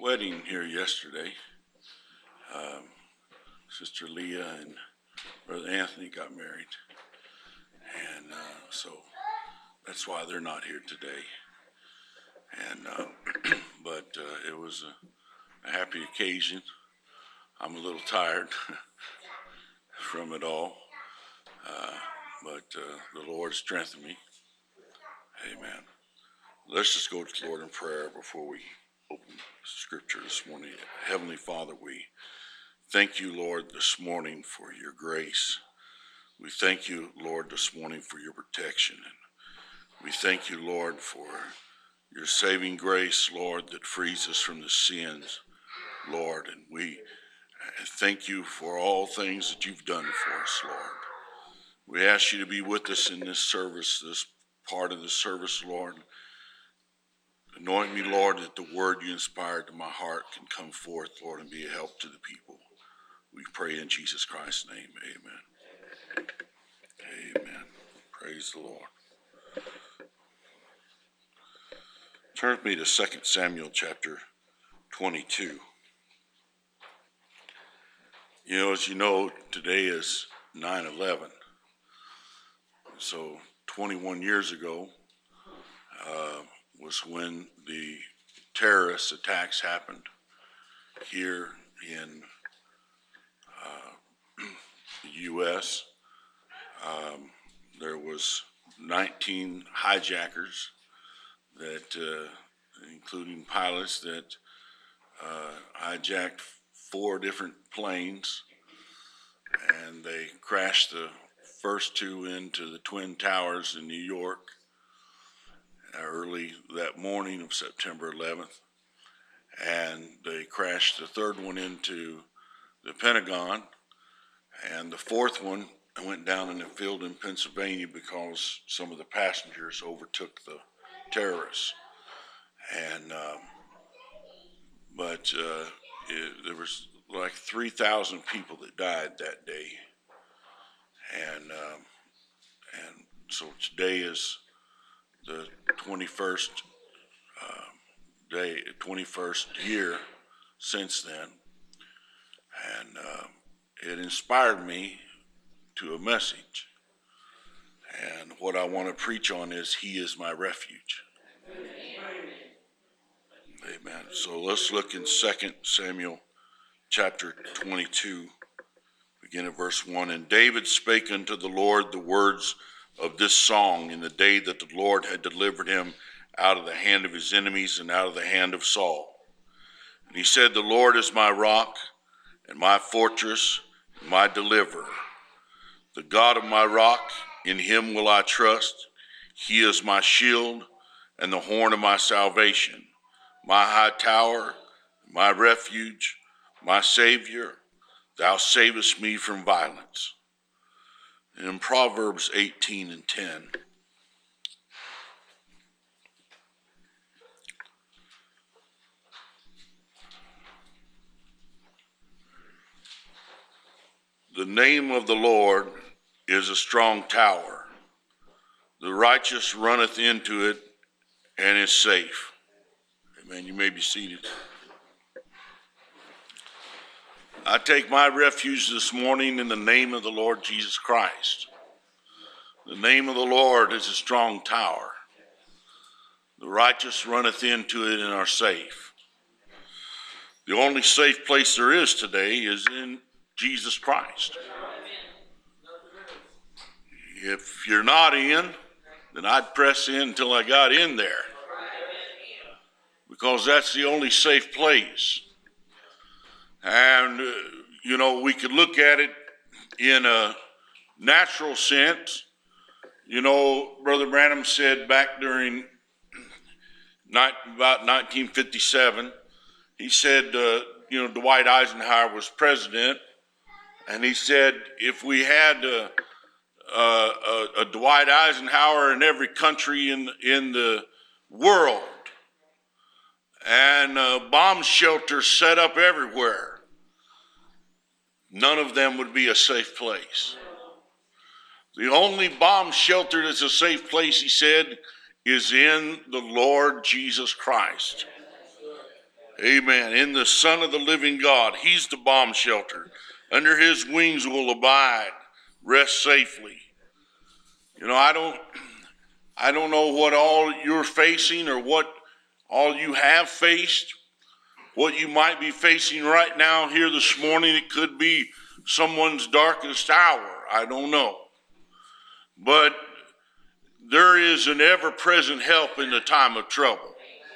wedding here yesterday. Sister Leah and Brother Anthony got married, and so that's why they're not here today. And but it was a happy occasion. I'm a little tired from it all, but the Lord strengthened me. Amen. Let's just go to the Lord in prayer before we open Scripture this morning. Heavenly Father, we thank you, Lord, this morning for your grace. We thank you, Lord, this morning for your protection. And we thank you, Lord, for your saving grace, Lord, that frees us from the sins, Lord. And we thank you for all things that you've done for us, Lord. We ask you to be with us in this service, this part of the service, Lord. Anoint me, Lord, that the word you inspired to my heart can come forth, Lord, and be a help to the people. We pray in Jesus Christ's name. Amen. Amen. Praise the Lord. Turn with me to 2 Samuel chapter 22. As you know, today is 9/11. So 21 years ago was when the terrorist attacks happened here in the U.S. There was 19 hijackers that, including pilots, that hijacked 4 different planes, and they crashed the first 2 into the Twin Towers in New York early that morning of September 11th, and they crashed the 3rd one into the Pentagon, and the 4th one went down in a field in Pennsylvania because some of the passengers overtook the terrorists. And there was like 3,000 people that died that day, and so today is the 21st 21st year since then, and it inspired me to a message. And what I want to preach on is, He is my refuge. Amen. So let's look in 2 Samuel chapter 22, begin at verse 1. And David spake unto the Lord the words of this song in the day that the Lord had delivered him out of the hand of his enemies and out of the hand of Saul. And he said, The Lord is my rock and my fortress and my deliverer. The God of my rock, in him will I trust. He is my shield and the horn of my salvation, my high tower, my refuge, my Savior. Thou savest me from violence. And in Proverbs 18:10, the name of the Lord is a strong tower. The righteous runneth into it and is safe. Amen. You may be seated. I take my refuge this morning in the name of the Lord Jesus Christ. The name of the Lord is a strong tower. The righteous runneth into it and are safe. The only safe place there is today is in Jesus Christ. If you're not in, then I'd press in until I got in there, because that's the only safe place. And, we could look at it in a natural sense. Brother Branham said back during about 1957, he said, Dwight Eisenhower was president, and he said, if we had a Dwight Eisenhower in every country in the world, and bomb shelters set up everywhere, none of them would be a safe place. The only bomb shelter that's a safe place, he said, is in the Lord Jesus Christ. Amen. In the Son of the living God. He's the bomb shelter. Under his wings will abide. Rest safely. You know, I don't know what all you're facing or what all you have faced. What you might be facing right now here this morning. It could be someone's darkest hour. I don't know. But there is an ever-present help in the time of trouble.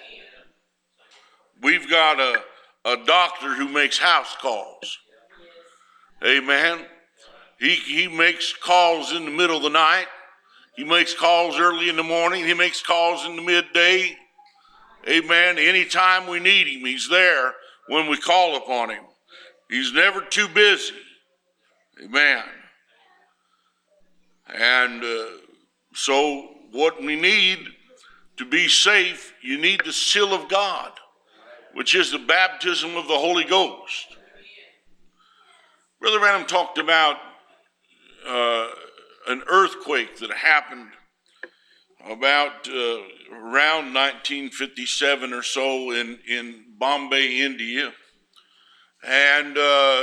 We've got a doctor who makes house calls. Amen. He makes calls in the middle of the night. He makes calls early in the morning. He makes calls in the midday. Amen. Anytime we need him, he's there when we call upon him. He's never too busy. Amen. And so what we need to be safe, you need the seal of God, which is the baptism of the Holy Ghost. Brother Branham talked about an earthquake that happened about around 1957 or so in Bombay, India, and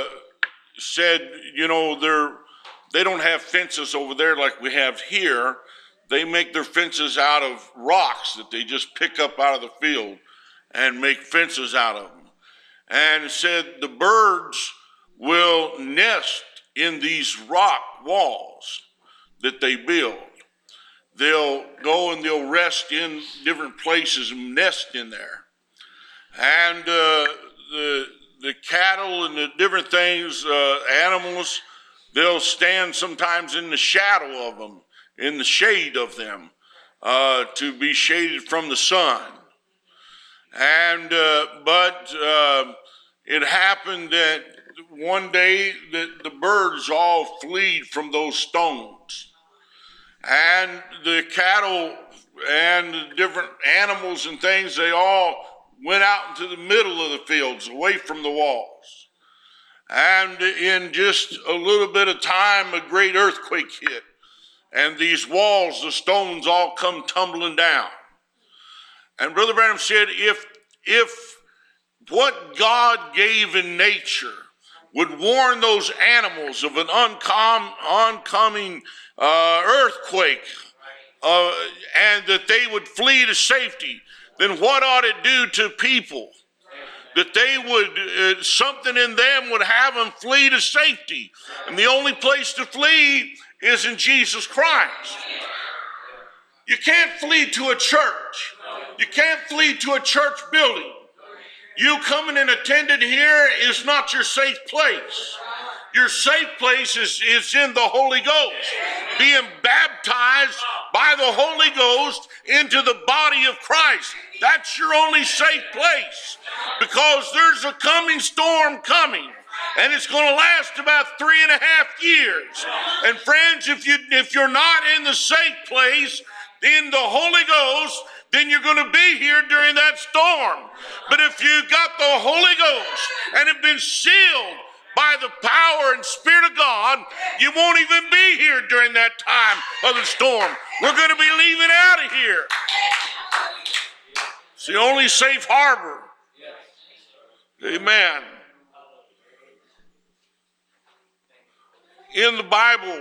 said, you know, they don't have fences over there like we have here. They make their fences out of rocks that they just pick up out of the field and make fences out of them. And said the birds will nest in these rock walls that they build. They'll go and they'll rest in different places and nest in there. And the cattle and the different things, animals, they'll stand sometimes in the shadow of them, in the shade of them, to be shaded from the sun. And but it happened that one day that the birds all fled from those stones, and the cattle and the different animals and things, they all went out into the middle of the fields, away from the walls. And in just a little bit of time, a great earthquake hit, and these walls, the stones, all come tumbling down. And Brother Branham said, if what God gave in nature would warn those animals of an oncoming earthquake, and that they would flee to safety, then what ought it do to people? That they would, something in them would have them flee to safety. And the only place to flee is in Jesus Christ. You can't flee to a church. You can't flee to a church building. You coming and attending here is not your safe place. Your safe place is in the Holy Ghost, being baptized by the Holy Ghost into the body of Christ. That's your only safe place, because there's a coming storm coming, and it's going to last about 3.5 years. And friends, if you're not in the safe place in the Holy Ghost, then you're going to be here during that storm. But if you got the Holy Ghost and have been sealed by the power and Spirit of God, you won't even be here during that time of the storm. We're going to be leaving out of here. It's the only safe harbor. Amen. In the Bible,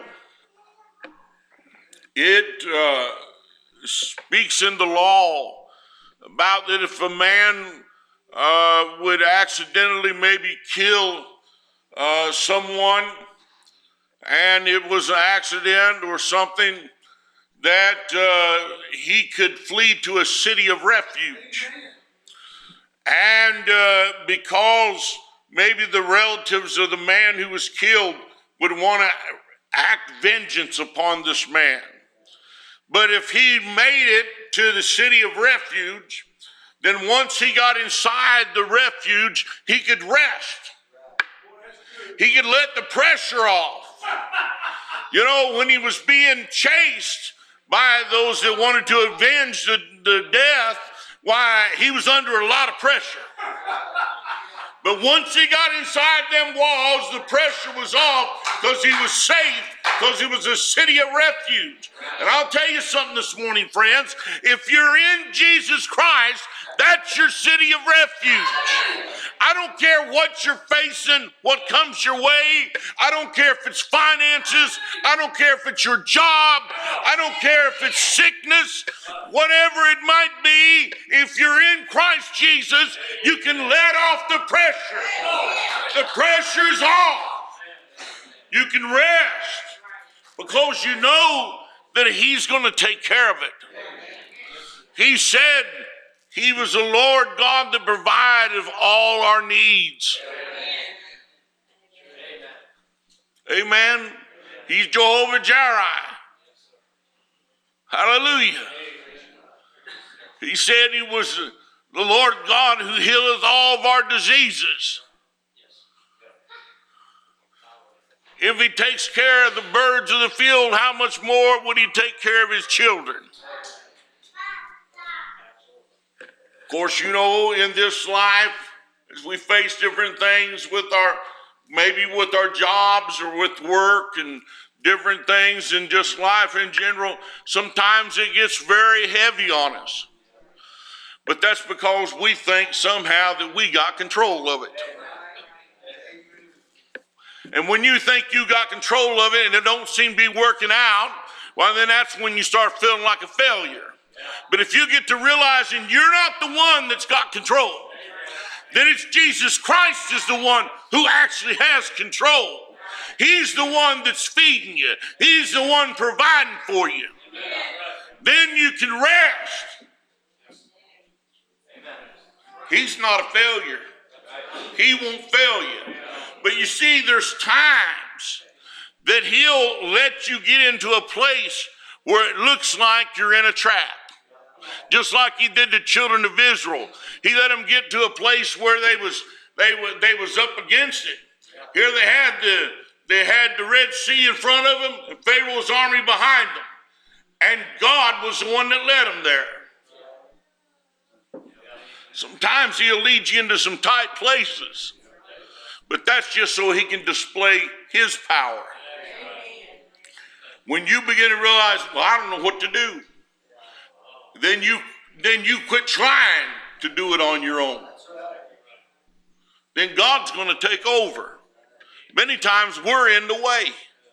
it speaks in the law about that if a man would accidentally maybe kill someone, and it was an accident or something, that he could flee to a city of refuge. And because maybe the relatives of the man who was killed would want to act vengeance upon this man. But if he made it to the city of refuge, then once he got inside the refuge, he could rest. He could let the pressure off. You know, when he was being chased by those that wanted to avenge the death, why, he was under a lot of pressure. But once he got inside them walls, the pressure was off because he was safe, because it was a city of refuge. And I'll tell you something this morning, friends. If you're in Jesus Christ, that's your city of refuge. I don't care what you're facing, what comes your way. I don't care if it's finances. I don't care if it's your job. I don't care if it's sickness. Whatever it might be, if you're in Christ Jesus, you can let off the pressure. The pressure's off. You can rest because you know that he's going to take care of it. He said he was the Lord God that provided all our needs. Amen. He's Jehovah Jireh. Hallelujah. He said he was the Lord God who healeth all of our diseases. If he takes care of the birds of the field, how much more would he take care of his children? Of course, you know, in this life, as we face different things with maybe with our jobs or with work and different things in just life in general, sometimes it gets very heavy on us. But that's because we think somehow that we got control of it. And when you think you got control of it and it don't seem to be working out, well, then that's when you start feeling like a failure. But if you get to realizing you're not the one that's got control, then it's Jesus Christ is the one who actually has control. He's the one that's feeding you. He's the one providing for you. Then you can rest. He's not a failure. He won't fail you. But you see, there's times that he'll let you get into a place where it looks like you're in a trap. Just like he did the children of Israel. He let them get to a place where they was up against it. Here they had the Red Sea in front of them and Pharaoh's army behind them. And God was the one that led them there. Sometimes he'll lead you into some tight places. But that's just so he can display his power. When you begin to realize, well, I don't know what to do, then you quit trying to do it on your own. Then God's going to take over. Many times we're in the way.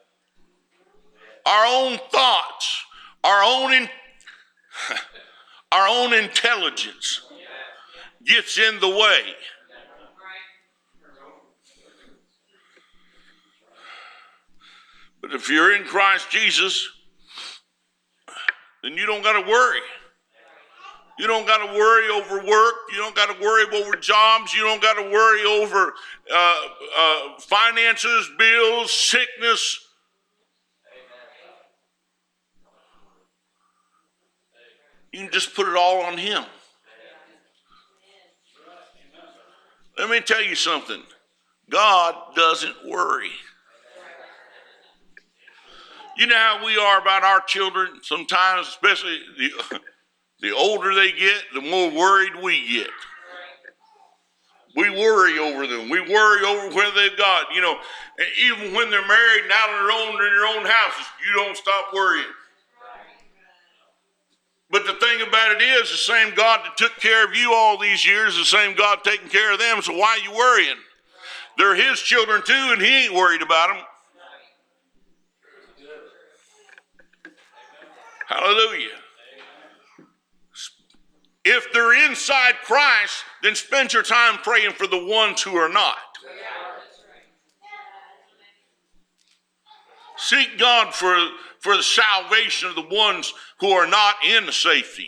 Our own thoughts, our own intelligence gets in the way. But if you're in Christ Jesus, then you don't got to worry. You don't got to worry over work. You don't got to worry over jobs. You don't got to worry over finances, bills, sickness. You can just put it all on him. Let me tell you something. God doesn't worry. You know how we are about our children sometimes, especially the older they get, the more worried we get. We worry over them. We worry over where they've got, you know, even when they're married and out on their own houses, you don't stop worrying. But the thing about it is, the same God that took care of you all these years, the same God taking care of them, so why are you worrying? They're his children too, and he ain't worried about them. Hallelujah. If they're inside Christ, then spend your time praying for the ones who are not. Seek God for the salvation of the ones who are not in safety.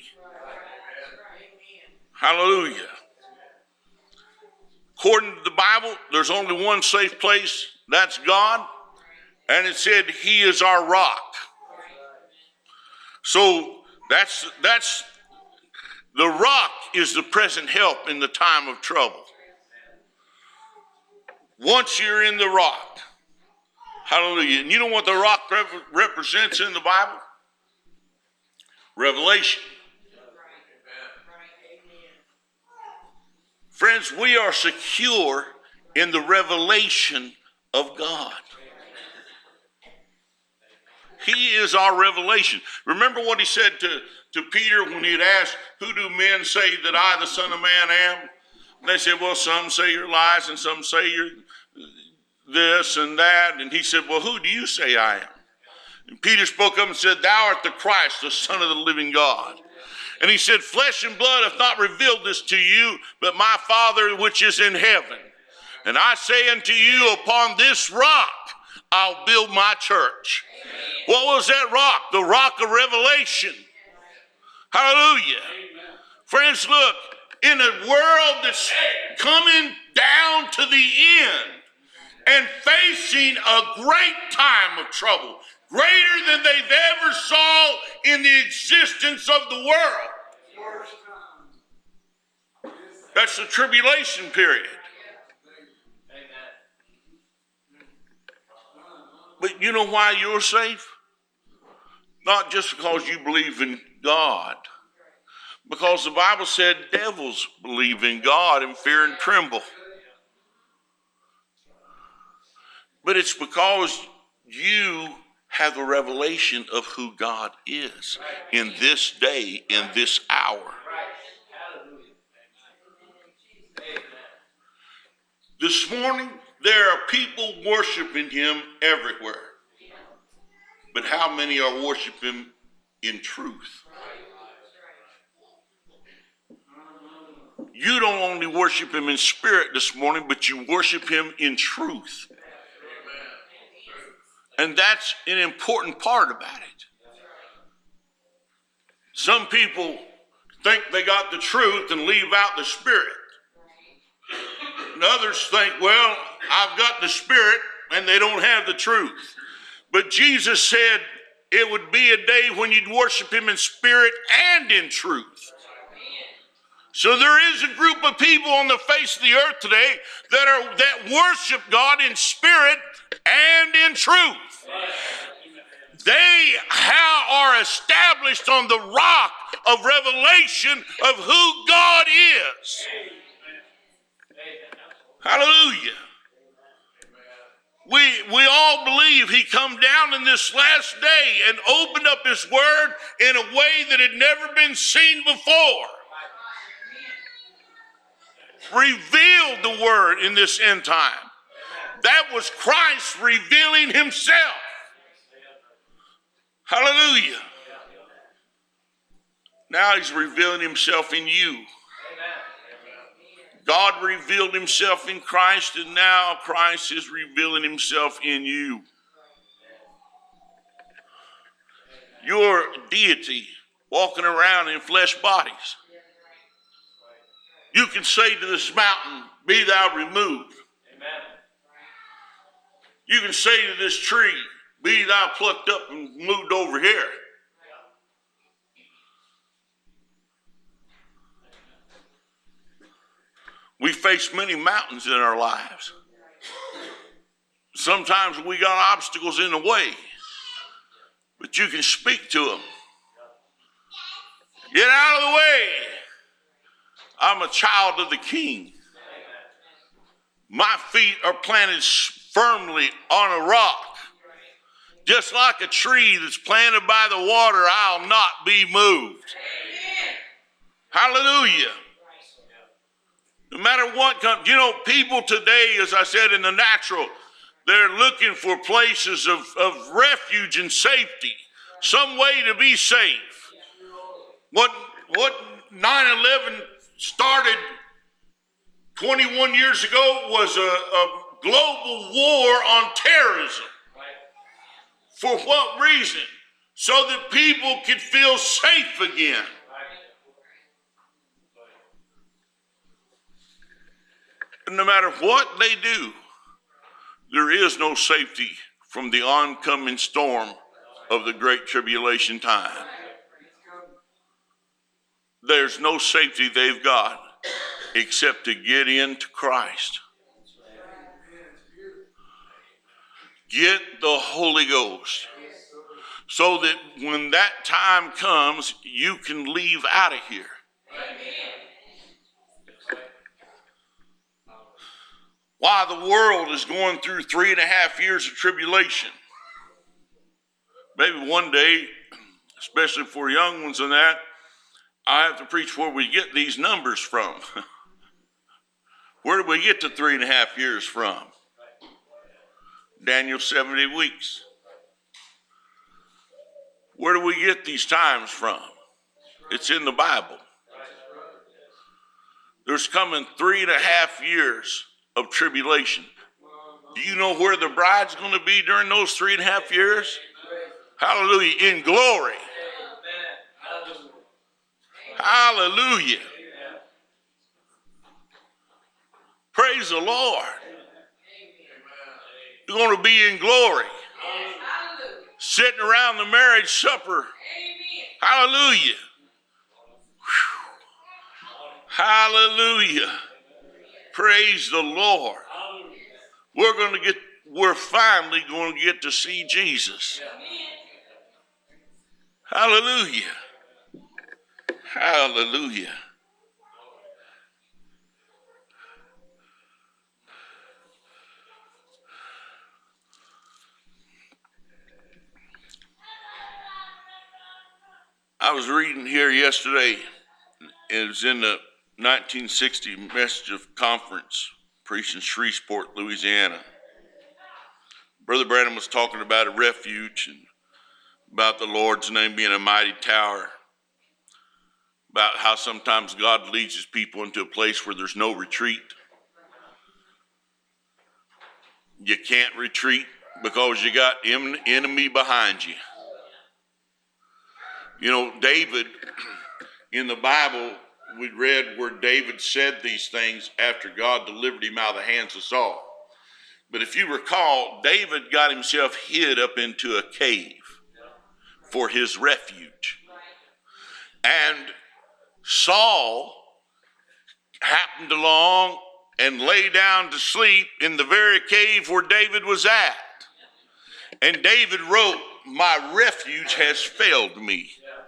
Hallelujah. According to the Bible, there's only one safe place. That's God. And it said he is our rock. So that's the rock is the present help in the time of trouble. Once you're in the rock, hallelujah. And you know what the rock represents in the Bible? Revelation. Friends, we are secure in the revelation of God. He is our revelation. Remember what he said to Peter when he had asked, who do men say that I, the Son of Man, am? And they said, well, some say you're Elias and some say you're this and that. And he said, well, who do you say I am? And Peter spoke up and said, thou art the Christ, the Son of the living God. And he said, flesh and blood hath not revealed this to you, but my Father which is in heaven. And I say unto you, upon this rock I'll build my church. Amen. What was that rock? The rock of revelation. Hallelujah. Amen. Friends, look, in a world that's coming down to the end and facing a great time of trouble, greater than they've ever saw in the existence of the world. That's the tribulation period. But you know why you're safe? Not just because you believe in God. Because the Bible said devils believe in God and fear and tremble. But it's because you have a revelation of who God is in this day, in this hour. This morning, there are people worshiping him everywhere. But how many are worshiping him in truth? You don't only worship him in spirit this morning, but you worship him in truth. And that's an important part about it. Some people think they got the truth and leave out the spirit. And others think, well, I've got the spirit and they don't have the truth. But Jesus said it would be a day when you'd worship him in spirit and in truth. So there is a group of people on the face of the earth today that worship God in spirit and in truth. They are established on the rock of revelation of who God is. Hallelujah. We all believe he come down in this last day and opened up his word in a way that had never been seen before. Revealed the word in this end time. That was Christ revealing himself. Hallelujah. Now he's revealing himself in you. God revealed himself in Christ, and now Christ is revealing himself in you. Your deity walking around in flesh bodies. You can say to this mountain, be thou removed. You can say to this tree, be thou plucked up and moved over here. We face many mountains in our lives. Sometimes we got obstacles in the way, but you can speak to them. Get out of the way. I'm a child of the King. My feet are planted firmly on a rock. Just like a tree that's planted by the water, I'll not be moved. Hallelujah. No matter what comes, people today, as I said, in the natural, they're looking for places of refuge and safety, some way to be safe. What 9/11 started 21 years ago was a global war on terrorism. For what reason? So that people could feel safe again. No matter what they do, there is no safety from the oncoming storm of the great tribulation time. There's no safety they've got except to get into Christ. Get the Holy Ghost so that when that time comes, you can leave out of here. why the world is going through 3.5 years of tribulation. Maybe one day, especially for young ones and that, I have to preach where we get these numbers from. Where did we get the 3.5 years from? Daniel 70 weeks. Where do we get these times from? It's in the Bible. There's coming 3.5 years of tribulation. Do you know where the bride's going to be during those 3.5 years? Hallelujah. In glory. Hallelujah. Praise the Lord. You're going to be in glory. Sitting around the marriage supper. Hallelujah. Hallelujah. Praise the Lord. We're finally going to get to see Jesus. Hallelujah. Hallelujah. I was reading here yesterday. It was in the 1960 Message of Conference, preached in Shreveport, Louisiana. Brother Branham was talking about a refuge and about the Lord's name being a mighty tower, about how sometimes God leads his people into a place where there's no retreat. You can't retreat because you got enemy behind you. You know, David, in the Bible, we read where David said these things after God delivered him out of the hands of Saul. But if you recall, David got himself hid up into a cave for his refuge. And Saul happened along and lay down to sleep in the very cave where David was at. And David wrote, "My refuge has failed me."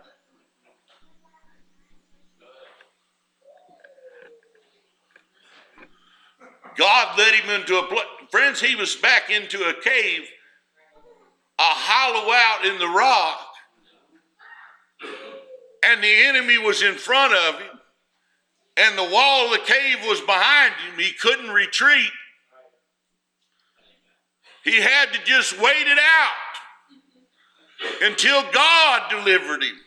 God led him into a place. Friends, he was back into a cave, a hollow out in the rock. And the enemy was in front of him. And the wall of the cave was behind him. He couldn't retreat. He had to just wait it out until God delivered him.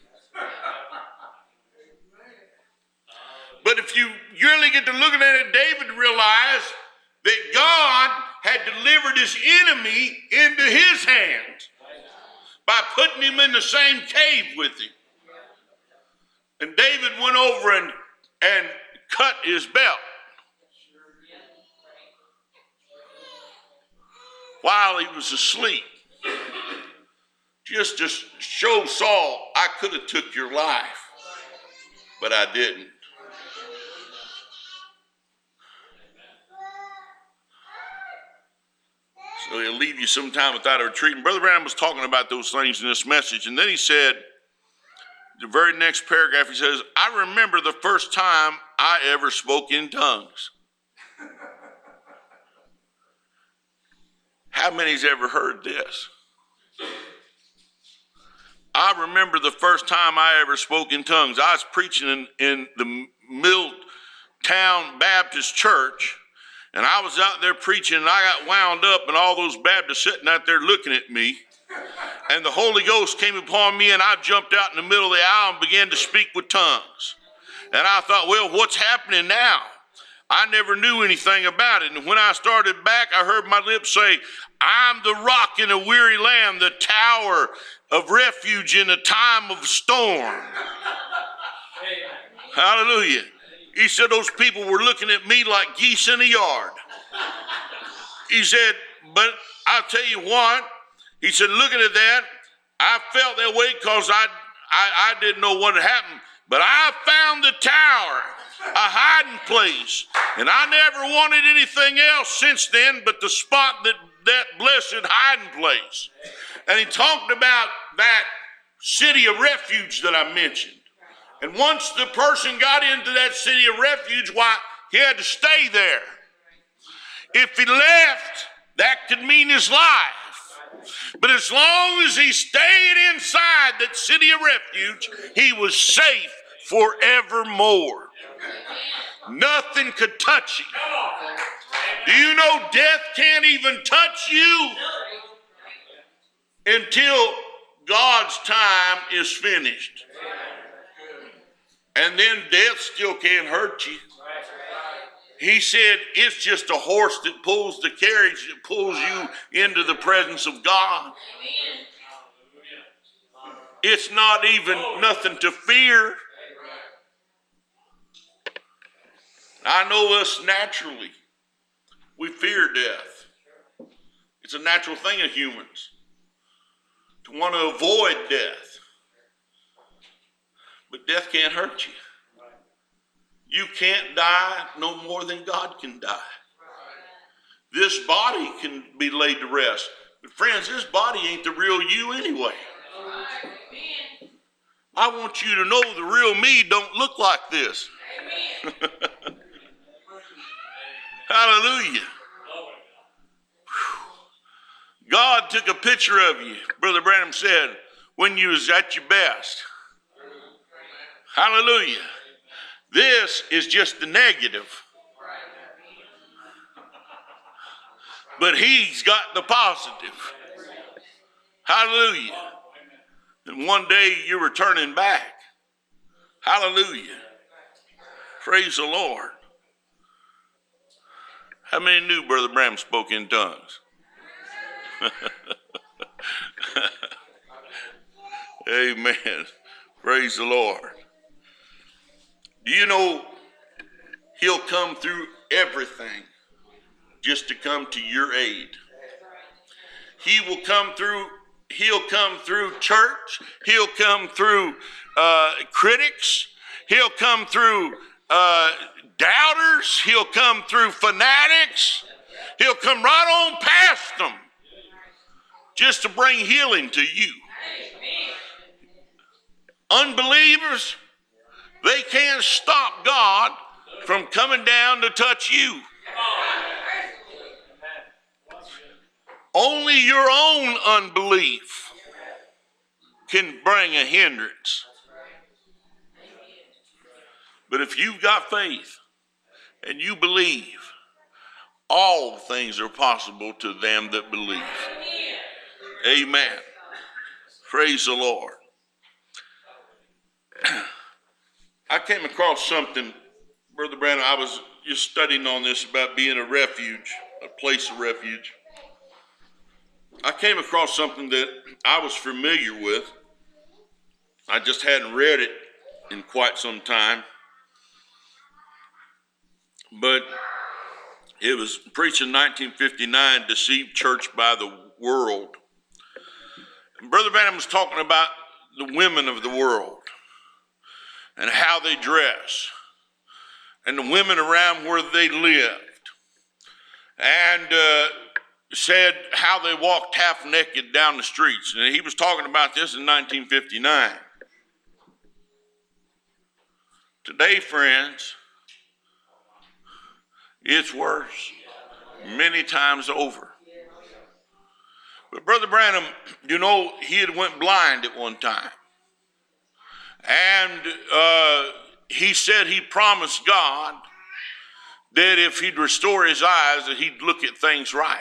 But if you really get to looking at it, David realized that God had delivered his enemy into his hands by putting him in the same cave with him. And David went over and cut his belt while he was asleep, just to show Saul, I could have took your life, but I didn't. So he'll leave you sometime without a retreat. And Brother Branham was talking about those things in this message. And then he said, the very next paragraph, he says, I remember the first time I ever spoke in tongues. How many's ever heard this? I remember the first time I ever spoke in tongues. I was preaching in the Milltown Baptist Church. And I was out there preaching, and I got wound up, and all those Baptists sitting out there looking at me. And the Holy Ghost came upon me, and I jumped out in the middle of the aisle and began to speak with tongues. And I thought, well, what's happening now? I never knew anything about it. And when I started back, I heard my lips say, I'm the rock in a weary land, the tower of refuge in a time of storm. Hallelujah. He said those people were looking at me like geese in a yard. He said, but I'll tell you what. He said, looking at that, I felt that way because I didn't know what had happened. But I found the tower, a hiding place. And I never wanted anything else since then but the spot that blessed hiding place. And he talked about that city of refuge that I mentioned. And once the person got into that city of refuge, why, he had to stay there. If he left, that could mean his life. But as long as he stayed inside that city of refuge, he was safe forevermore. Nothing could touch him. Do you know death can't even touch you until God's time is finished? And then death still can't hurt you. He said it's just a horse that pulls the carriage that pulls you into the presence of God. It's not even nothing to fear. I know us naturally. We fear death. It's a natural thing of humans to want to avoid death. But death can't hurt you. You can't die no more than God can die. This body can be laid to rest. But friends, this body ain't the real you anyway. I want you to know the real me don't look like this. Hallelujah. God took a picture of you, Brother Branham said, when you was at your best. Hallelujah. This is just the negative. But he's got the positive. Hallelujah. And one day you're returning back. Hallelujah. Praise the Lord. How many knew Brother Branham spoke in tongues? Amen. Praise the Lord. Do you know he'll come through everything just to come to your aid? He'll come through church. He'll come through critics. He'll come through doubters. He'll come through fanatics. He'll come right on past them just to bring healing to you. Unbelievers, they can't stop God from coming down to touch you. Only your own unbelief can bring a hindrance. But if you've got faith and you believe, all things are possible to them that believe. Amen. Praise the Lord. I came across something, Brother Brandon, I was just studying on this about being a refuge, a place of refuge. I came across something that I was familiar with. I just hadn't read it in quite some time. But it was preached in 1959, Deceived Church by the World. And Brother Branham was talking about the women of the world and how they dress and the women around where they lived, and said how they walked half naked down the streets. And he was talking about this in 1959. Today, friends, it's worse, many times over. But Brother Branham, you know, he had went blind at one time. And he said he promised God that if he'd restore his eyes, that he'd look at things right.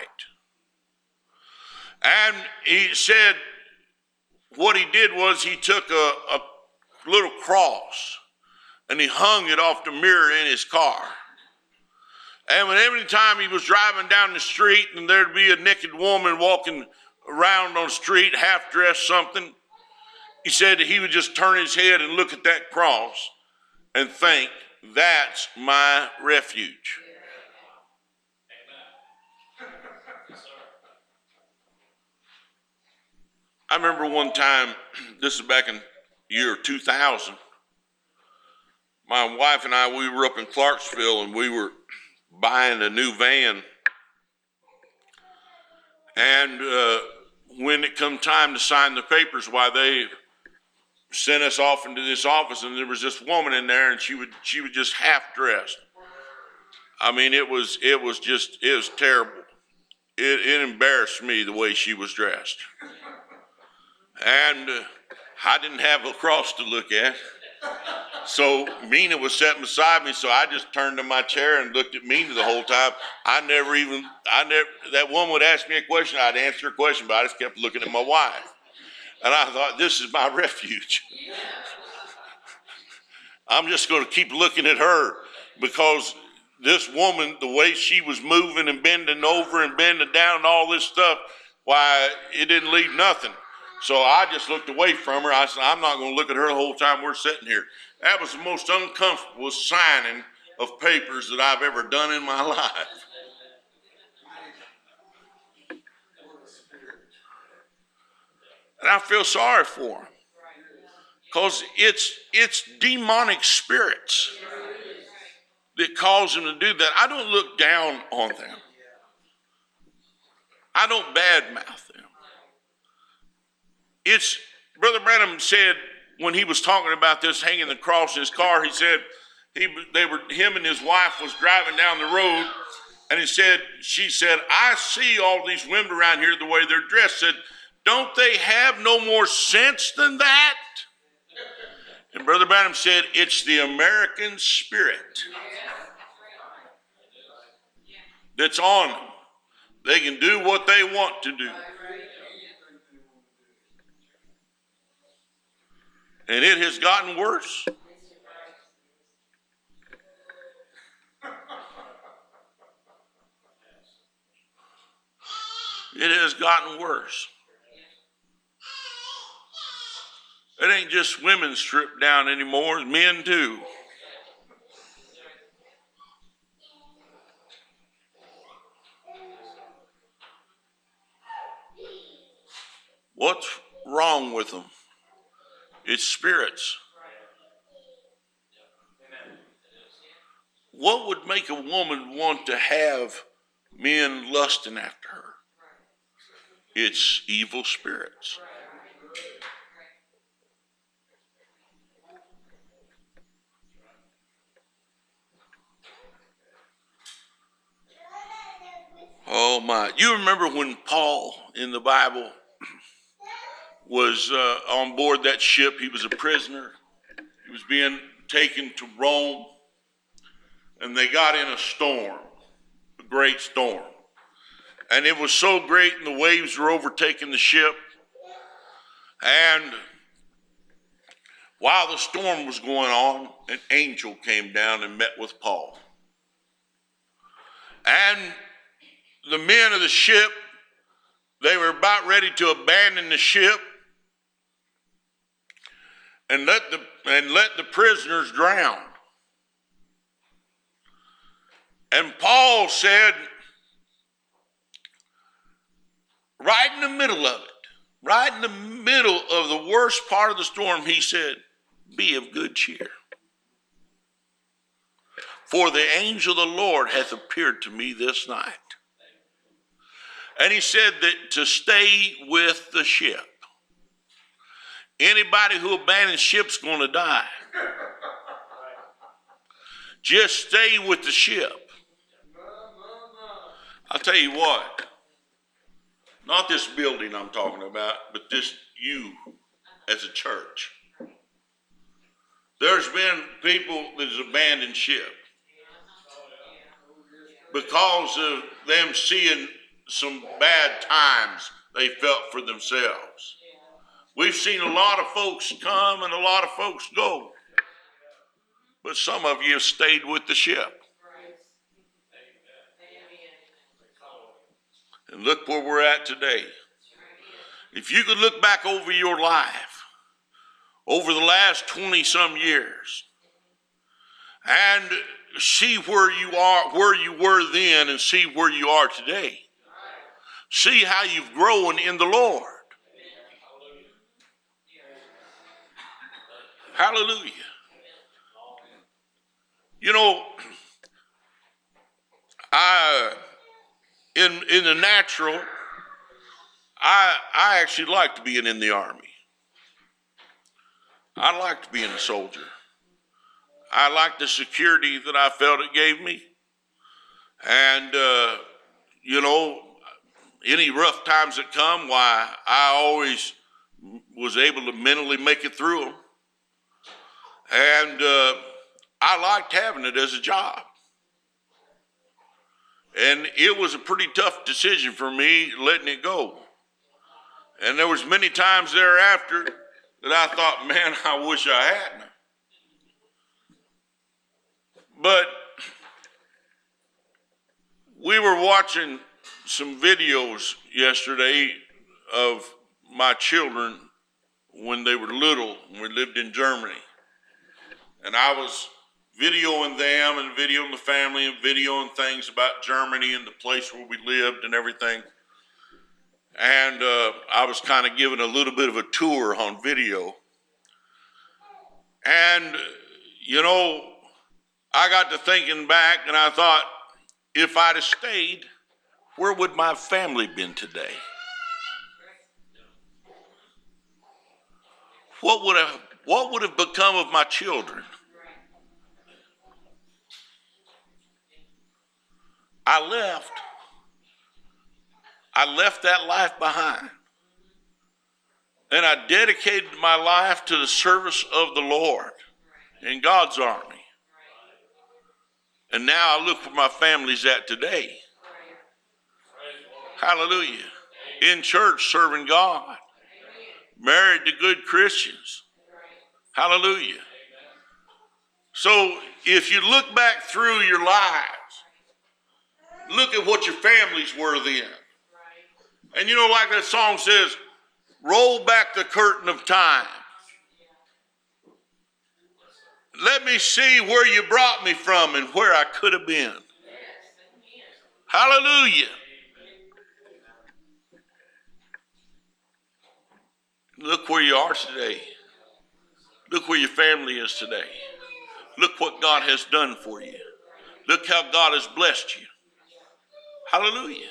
And he said what he did was he took a little cross and he hung it off the mirror in his car. And every time he was driving down the street and there'd be a naked woman walking around on the street, half-dressed something, he said that he would just turn his head and look at that cross and think, that's my refuge. I remember one time, this is back in the year 2000, my wife and I, we were up in Clarksville and we were buying a new van. And when it come time to sign the papers, why they sent us off into this office, and there was this woman in there, and she was just half dressed. I mean, it was terrible. It embarrassed me the way she was dressed. And I didn't have a cross to look at. So Mina was sitting beside me, so I just turned to my chair and looked at Mina the whole time. That woman would ask me a question, I'd answer a question, but I just kept looking at my wife. And I thought, this is my refuge. I'm just going to keep looking at her, because this woman, the way she was moving and bending over and bending down and all this stuff, why, it didn't leave nothing. So I just looked away from her. I said, I'm not going to look at her the whole time we're sitting here. That was the most uncomfortable signing of papers that I've ever done in my life. And I feel sorry for them, because it's demonic spirits that cause them to do that. I don't look down on them. I don't badmouth them. Brother Branham said, when he was talking about this, hanging the cross in his car, he said him and his wife was driving down the road, and she said, I see all these women around here the way they're dressed. Said, don't they have no more sense than that? And Brother Branham said, it's the American spirit that's on them. They can do what they want to do. And it has gotten worse. It has gotten worse. It ain't just women stripped down anymore, it's men too. What's wrong with them? It's spirits. What would make a woman want to have men lusting after her? It's evil spirits. Oh my. You remember when Paul in the Bible was on board that ship? He was a prisoner. He was being taken to Rome. And they got in a storm, a great storm. And it was so great, and the waves were overtaking the ship. And while the storm was going on, an angel came down and met with Paul. And the men of the ship, they were about ready to abandon the ship and let the prisoners drown. And Paul said, right in the middle of it, right in the middle of the worst part of the storm, he said, be of good cheer. For the angel of the Lord hath appeared to me this night. And he said that to stay with the ship. Anybody who abandons ship's going to die. Just stay with the ship. I'll tell you what, not this building I'm talking about, but this you as a church. There's been people that has abandoned ship because of them seeing some bad times they felt for themselves. We've seen a lot of folks come and a lot of folks go, but some of you have stayed with the ship. And look where we're at today. If you could look back over your life, over the last 20 some years, and see where you are, where you were then, and see where you are today. See how you've grown in the Lord. Hallelujah. You know, in the natural, I actually liked being in the Army. I liked being a soldier. I liked the security that I felt it gave me. And, any rough times that come, why, I always was able to mentally make it through them. And I liked having it as a job. And it was a pretty tough decision for me letting it go. And there was many times thereafter that I thought, man, I wish I hadn't. But we were watching some videos yesterday of my children when they were little, when we lived in Germany. And I was videoing them and videoing the family and videoing things about Germany and the place where we lived and everything. And I was kind of giving a little bit of a tour on video. And, I got to thinking back and I thought, if I'd have stayed, where would my family been today? What would have become of my children? I left that life behind. And I dedicated my life to the service of the Lord in God's army. And now I look where my family's at today. Hallelujah. In church, serving God. Married to good Christians. Hallelujah. So if you look back through your lives, look at what your families were then. And like that song says, roll back the curtain of time. Let me see where you brought me from and where I could have been. Hallelujah. Look where you are today. Look where your family is today. Look what God has done for you. Look how God has blessed you. Hallelujah.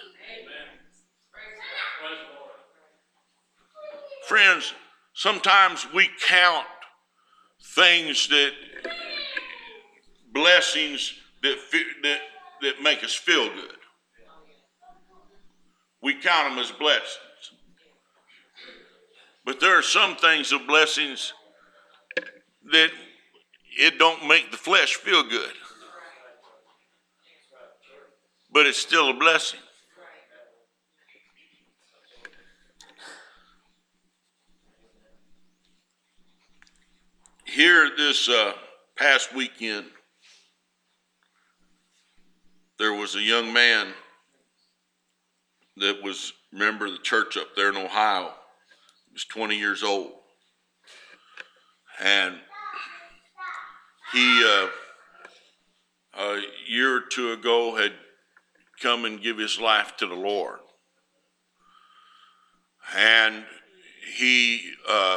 Friends, sometimes we count things blessings that make us feel good. We count them as blessings. But there are some things of blessings that it don't make the flesh feel good. But it's still a blessing. Here this past weekend, there was a young man that was a member of the church up there in Ohio. He was 20 years old. And he, a year or two ago, had come and give his life to the Lord. And he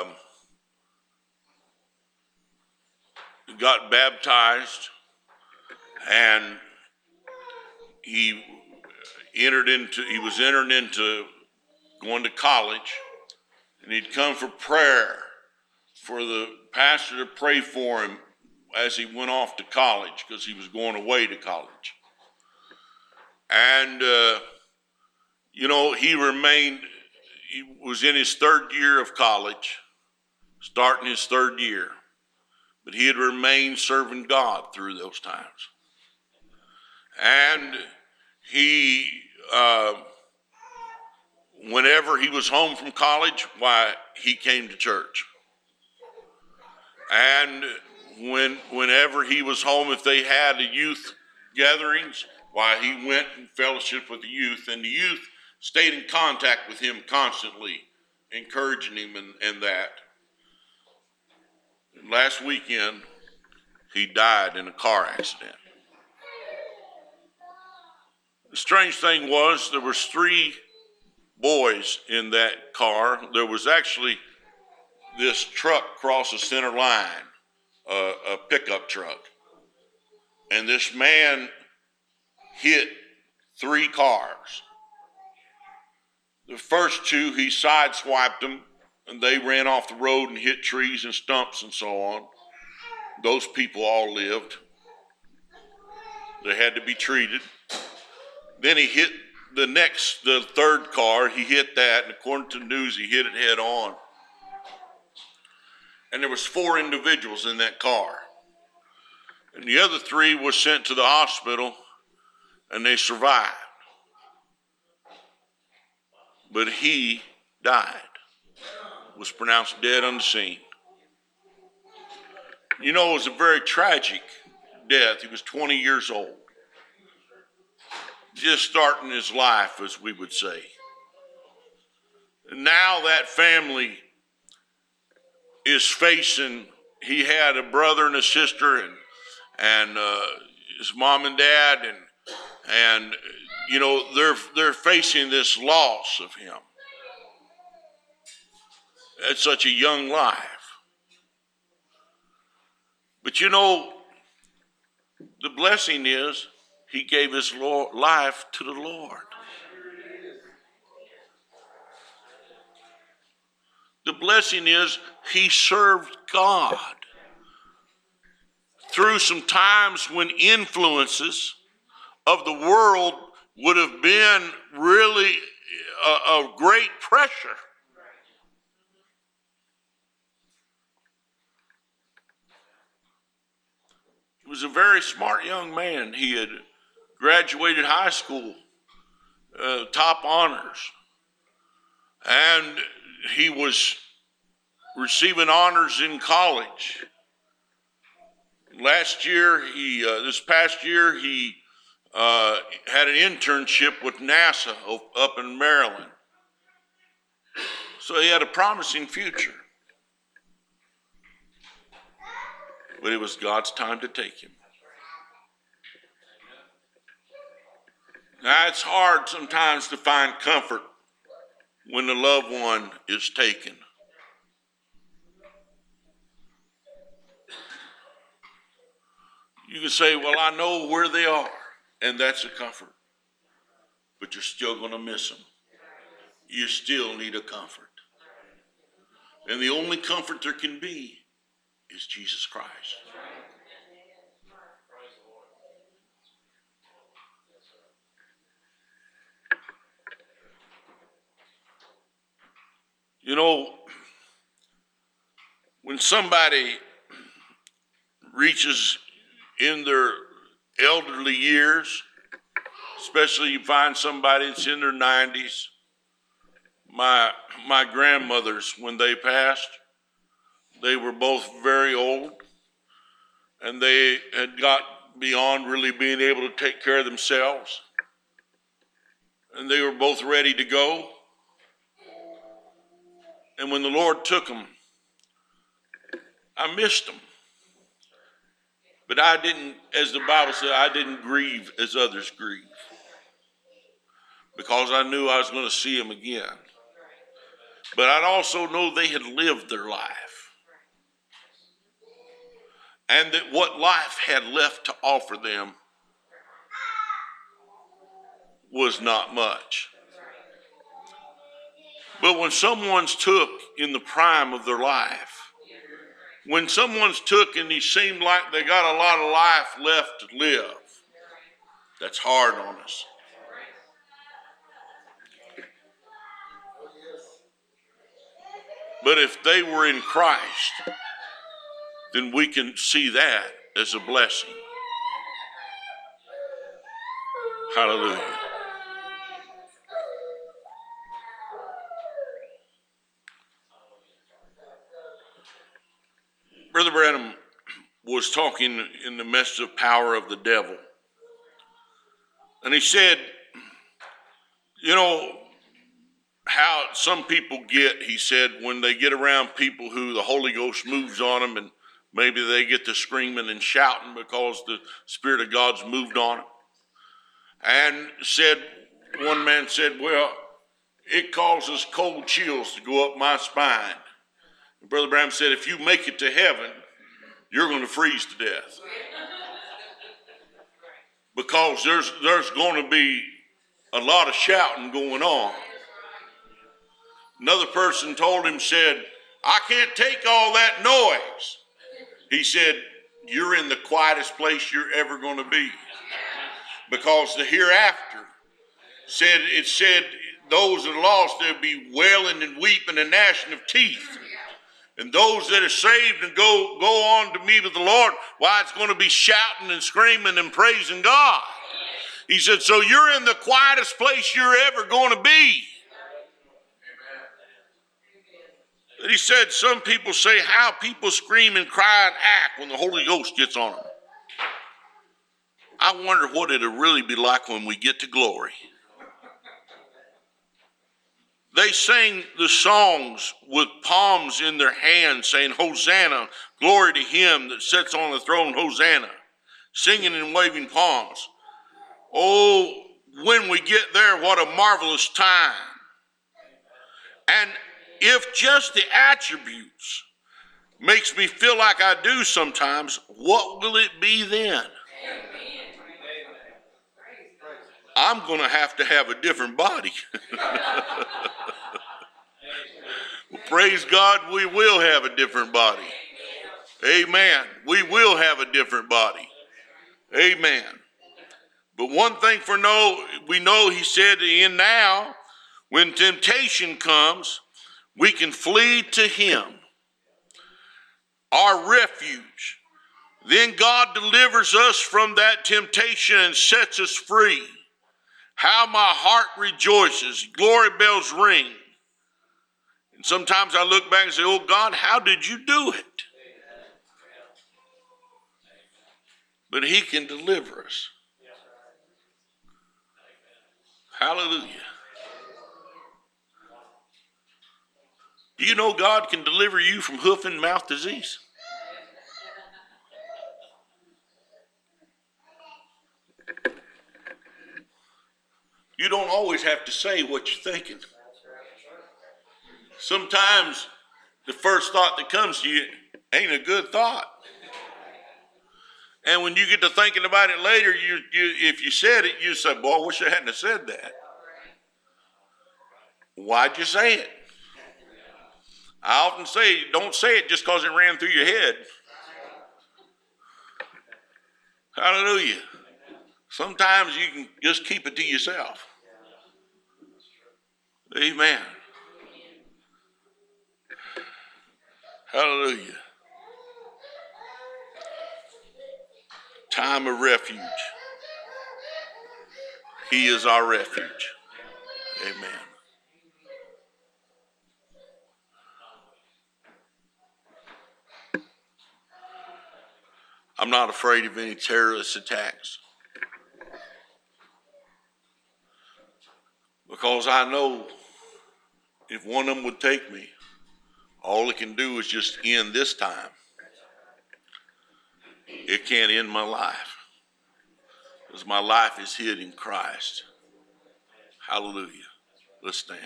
got baptized, and he was entering into going to college, and he'd come for prayer for the pastor to pray for him as he went off to college, because he was going away to college. And he was in his third year of college, starting his third year. But he had remained serving God through those times. And he, whenever he was home from college, he came to church. And whenever he was home, if they had a youth gatherings, he went and fellowshiped with the youth. And the youth stayed in contact with him constantly, encouraging him and that. Last weekend, he died in a car accident. The strange thing was there was 3 boys in that car. There was actually this truck cross the center line, a pickup truck. And this man hit 3 cars. The first 2, he sideswiped them, and they ran off the road and hit trees and stumps and so on. Those people all lived. They had to be treated. Then he hit the third car. He hit that, and according to the news, he hit it head on. And there was 4 individuals in that car. And the other 3 were sent to the hospital, and they survived. But he died, was pronounced dead on the scene. You know, it was a very tragic death. He was 20 years old, just starting his life, as we would say. And now that family is facing, he had a brother and a sister, and his mom and dad, and you know, they're facing this loss of him at such a young life. But you know, the blessing is he gave his life to the Lord. The blessing is he served God through some times when influences of the world would have been really a great pressure. He was a very smart young man. He had graduated high school, top honors, and he was receiving honors in college. This past year, he had an internship with NASA up in Maryland. So he had a promising future. But it was God's time to take him. Now, it's hard sometimes to find comfort when the loved one is taken. You can say, well, I know where they are, and that's a comfort. But you're still going to miss them. You still need a comfort. And the only comfort there can be is Jesus Christ. You know, when somebody reaches in their elderly years, especially you find somebody that's in their 90s, my grandmothers, when they passed, they were both very old, and they had got beyond really being able to take care of themselves. And they were both ready to go. And when the Lord took them, I missed them. But I didn't, as the Bible said, I didn't grieve as others grieve. Because I knew I was going to see them again. But I'd also know they had lived their life. And that what life had left to offer them was not much. But when someone's took in the prime of their life, when someone's took and they seem like they got a lot of life left to live, that's hard on us. But if they were in Christ, then we can see that as a blessing. Hallelujah. Brother Branham was talking in the message of power of the devil. And he said, you know, how some people get, he said, when they get around people who the Holy Ghost moves on them, and maybe they get to screaming and shouting because the Spirit of God's moved on them. And one man said, well, it causes cold chills to go up my spine. And Brother Branham said, if you make it to heaven, you're going to freeze to death. Because there's going to be a lot of shouting going on. Another person told him, said, I can't take all that noise. He said, you're in the quietest place you're ever going to be. Because the hereafter It said those that are lost, there'll be wailing and weeping and gnashing of teeth. And those that are saved and go on to meet with the Lord, why, it's going to be shouting and screaming and praising God. He said, so you're in the quietest place you're ever going to be. And he said, some people say how people scream and cry and act when the Holy Ghost gets on them. I wonder what it'll really be like when we get to glory. They sang the songs with palms in their hands, saying, Hosanna, glory to him that sits on the throne, Hosanna, singing and waving palms. Oh, when we get there, what a marvelous time. And if just the attributes makes me feel like I do sometimes, what will it be then? I'm going to have a different body. Well, praise God, we will have a different body. Amen. We will have a different body. Amen. But one thing we know he said in now, when temptation comes, we can flee to him, our refuge. Then God delivers us from that temptation and sets us free. How my heart rejoices. Glory bells ring. And sometimes I look back and say, oh God, how did you do it? But he can deliver us. Hallelujah. Do you know God can deliver you from hoof and mouth disease? You don't always have to say what you're thinking. Sometimes the first thought that comes to you ain't a good thought. And when you get to thinking about it later, if you said it, you say, boy, I wish I hadn't have said that. Why'd you say it? I often say, don't say it just because it ran through your head. Hallelujah. Sometimes you can just keep it to yourself. Amen. Hallelujah. Time of refuge. He is our refuge. Amen. I'm not afraid of any terrorist attacks, because I know if one of them would take me, all it can do is just end this time. It can't end my life, because my life is hid in Christ. Hallelujah. Let's stand.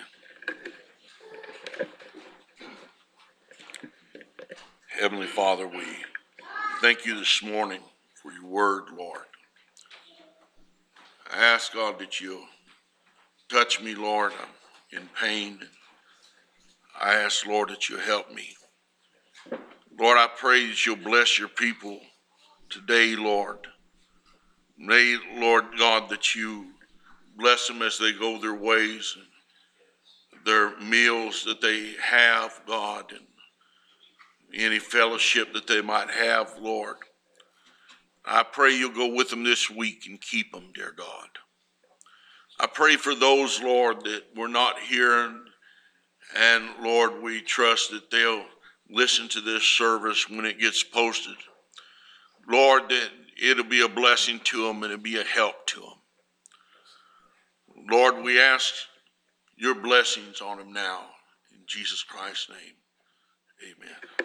Heavenly Father, we thank you this morning for your word, Lord. I ask, God, that you'll touch me, Lord. I'm in pain. I ask, Lord, that you'll help me. Lord, I pray that you'll bless your people today, Lord. May, Lord God, that you bless them as they go their ways, and their meals that they have, God, and any fellowship that they might have, Lord. I pray you'll go with them this week and keep them, dear God. I pray for those, Lord, that were not here, and Lord, we trust that they'll listen to this service when it gets posted. Lord, that it'll be a blessing to them and it'll be a help to them. Lord, we ask your blessings on them now. In Jesus Christ's name, amen.